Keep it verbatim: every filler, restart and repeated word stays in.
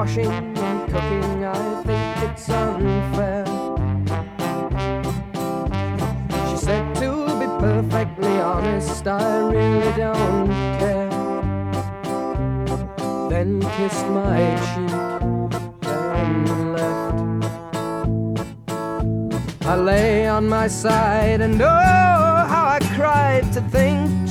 washing and cooking, I think it's unfair. She said, to be perfectly honest, I really don't care. Then kissed my cheek and left. I lay on my side and oh, how I cried to think